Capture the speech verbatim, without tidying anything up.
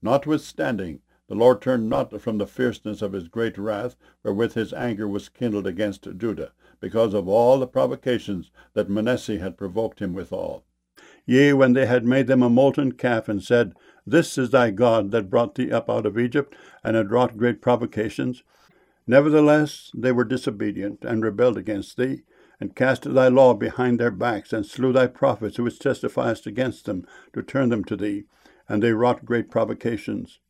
Notwithstanding, the Lord turned not from the fierceness of his great wrath, wherewith his anger was kindled against Judah, because of all the provocations that Manasseh had provoked him withal. Yea, when they had made them a molten calf, and said, This is thy God that brought thee up out of Egypt, and had wrought great provocations. Nevertheless they were disobedient, and rebelled against thee, and cast thy law behind their backs, and slew thy prophets which testified against them, to turn them to thee, and they wrought great provocations.